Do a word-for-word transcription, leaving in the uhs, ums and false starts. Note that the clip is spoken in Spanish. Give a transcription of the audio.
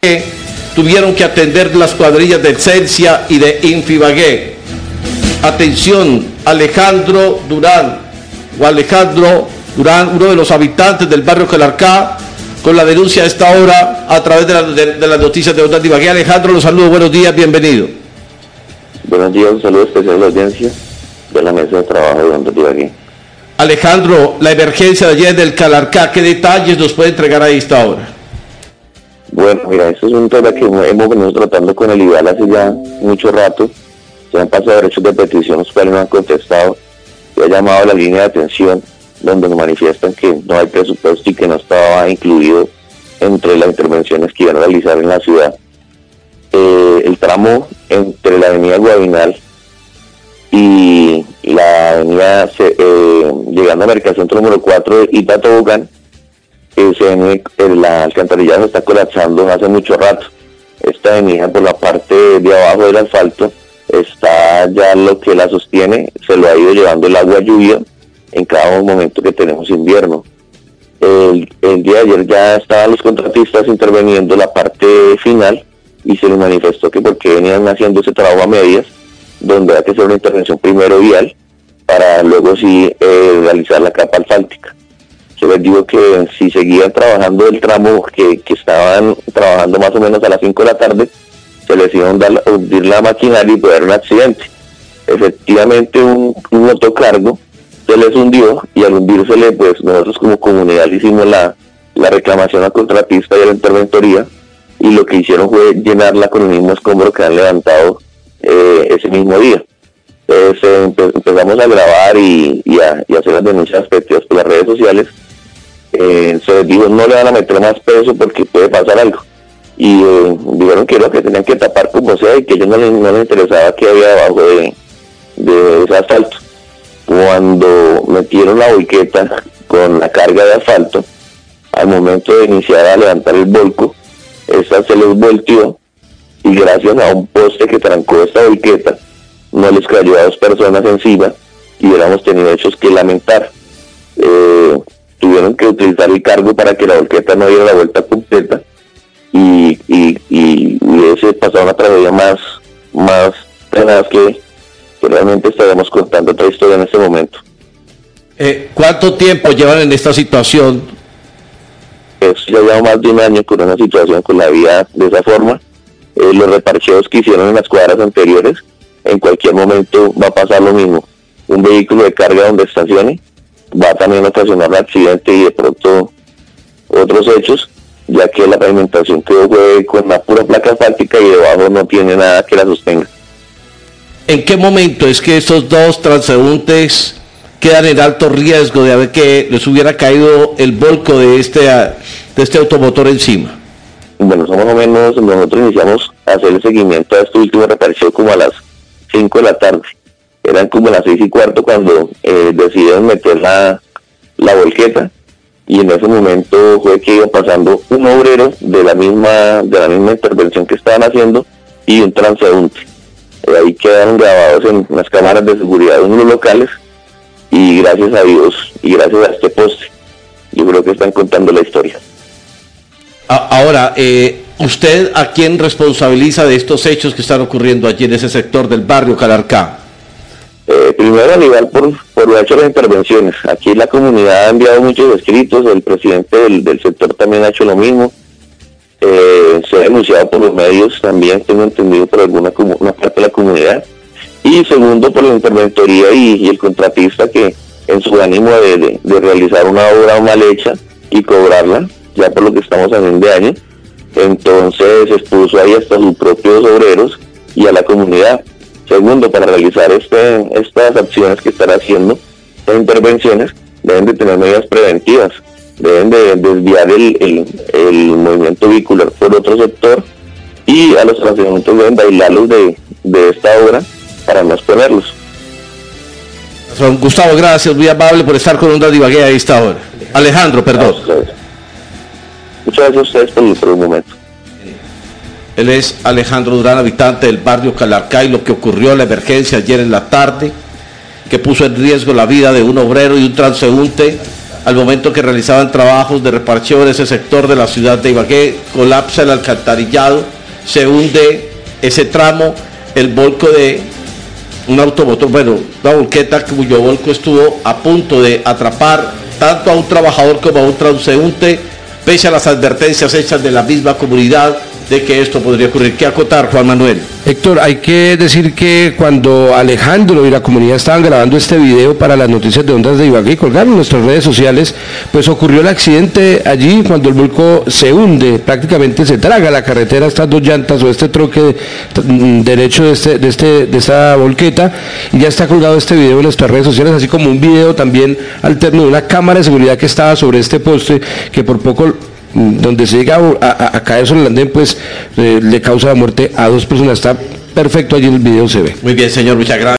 Ibagué tuvieron que atender las cuadrillas de Celsia y de Infibagué. Atención, Alejandro Durán, o Alejandro Durán, uno de los habitantes del barrio Calarcá, con la denuncia a esta hora a través de, la, de, de las noticias de Onda de Ibagué. Alejandro, los saludo, buenos días, bienvenido. Buenos días, un saludo especial a la audiencia de la mesa de trabajo de Onda de Ibagué. Alejandro, la emergencia de ayer del Calarcá, ¿qué detalles nos puede entregar a esta hora? Bueno, mira, esto es un tema que hemos venido tratando con el IVAL hace ya mucho rato. Se han pasado derechos de petición, los cuales no han contestado. Se ha llamado a la línea de atención, donde nos manifiestan que no hay presupuesto y que no estaba incluido entre las intervenciones que iban a realizar en la ciudad. Eh, el tramo entre la avenida Guabinal y la avenida eh, llegando a Mercacentro número cuatro y Tobogán, eh, se ven, eh, la alcantarillada se está colapsando hace mucho rato. Esta avenida por la parte de abajo del asfalto está ya lo que la sostiene, se lo ha ido llevando el agua lluvia en cada momento que tenemos invierno. El, el día de ayer ya estaban los contratistas interviniendo la parte final y se les manifestó que porque venían haciendo ese trabajo a medias, donde hay que hacer una intervención primero vial para luego sí eh, realizar la capa asfáltica. Se les dijo que si seguían trabajando el tramo que, que estaban trabajando más o menos a las cinco de la tarde, se les iba a hundir la maquinaria y puede haber un accidente. Efectivamente un, un motocargo se les hundió y al hundírsele, pues nosotros como comunidad hicimos la, la reclamación al contratista y a la interventoría, y lo que hicieron fue llenarla con el mismo escombro que han levantado eh, ese mismo día. Entonces eh, empe empezamos a grabar y, y, a, y a hacer las denuncias respectivas por las redes sociales. Eh, se les dijo no le van a meter más peso porque puede pasar algo. Y eh, dijeron que lo que tenían que tapar como sea y que a ellos no les, no les interesaba qué había debajo de, de ese asfalto. Cuando metieron la volqueta con la carga de asfalto, al momento de iniciar a levantar el volco, esta se les volteó y gracias a un poste que trancó esta volqueta, no les cayó a dos personas encima y hubiéramos tenido hechos que lamentar. Eh, tuvieron que utilizar el cargo para que la volqueta no diera la vuelta completa y, y, y hubiese pasado una tragedia más, más tenaz que, que realmente estaríamos contando otra historia en este momento. Eh, ¿Cuánto tiempo llevan en esta situación? Eso ya lleva más de un año con una situación con la vía de esa forma. Eh, los reparcheos que hicieron en las cuadras anteriores, en cualquier momento va a pasar lo mismo. Un vehículo de carga donde estacione va también a ocasionar un accidente y de pronto otros hechos, ya que la pavimentación quedó fue con una pura placa asfáltica y debajo no tiene nada que la sostenga. ¿En qué momento es que estos dos transeúntes quedan en alto riesgo de haber que les hubiera caído el volco de este, de este automotor encima? Bueno, más o menos nosotros iniciamos a hacer el seguimiento a este último repartido como a las cinco de la tarde. Eran como las seis y cuarto cuando eh, decidieron meter la, la volqueta, y en ese momento fue que iba pasando un obrero de la misma de la misma intervención que estaban haciendo y un transeúnte. Eh, ahí quedaron grabados en las cámaras de seguridad de unos locales, y gracias a Dios y gracias a este poste, yo creo que están contando la historia. Ahora, eh, ¿usted a quién responsabiliza de estos hechos que están ocurriendo allí en ese sector del barrio Calarcá? Eh, primero, a nivel por, por lo hecho de las intervenciones. Aquí la comunidad ha enviado muchos escritos, el presidente del, del sector también ha hecho lo mismo. Eh, se ha denunciado por los medios también, tengo entendido, por alguna una parte de la comunidad. Y segundo, por la interventoría y, y el contratista que en su ánimo de, de, de realizar una obra mal hecha y cobrarla, ya por lo que estamos a fin de año, entonces expuso ahí hasta sus propios obreros y a la comunidad. Segundo, para realizar este, estas acciones que están haciendo, estas intervenciones, deben de tener medidas preventivas, deben de desviar el, el, el movimiento vehicular por otro sector, y a los transeúntes deben bailarlos de, de esta obra para no exponerlos. Gustavo, gracias, muy amable por estar con Onda de Ibagué a esta hora. Alejandro, perdón. Muchas gracias a ustedes por, por un momento. Él es Alejandro Durán, habitante del barrio Calarcá, y lo que ocurrió en la emergencia ayer en la tarde, que puso en riesgo la vida de un obrero y un transeúnte al momento que realizaban trabajos de reparación en ese sector de la ciudad de Ibagué. Colapsa el alcantarillado, se hunde ese tramo, el volco de un automotor, bueno, una volqueta cuyo volco estuvo a punto de atrapar tanto a un trabajador como a un transeúnte, pese a las advertencias hechas de la misma comunidad de que esto podría ocurrir. ¿Qué acotar, Juan Manuel? Héctor, hay que decir que cuando Alejandro y la comunidad estaban grabando este video para las noticias de Ondas de Ibagué y colgaron en nuestras redes sociales, pues ocurrió el accidente allí cuando el volcó se hunde, prácticamente se traga la carretera, estas dos llantas o este troque derecho de, este, de, este, de esta volqueta, y ya está colgado este video en nuestras redes sociales, así como un video también alterno de una cámara de seguridad que estaba sobre este poste, que por poco, donde se llega a, a, a caer sobre el andén, pues eh, le causa la muerte a dos personas. Está perfecto, allí en el video se ve. Muy bien, señor, muchas gracias.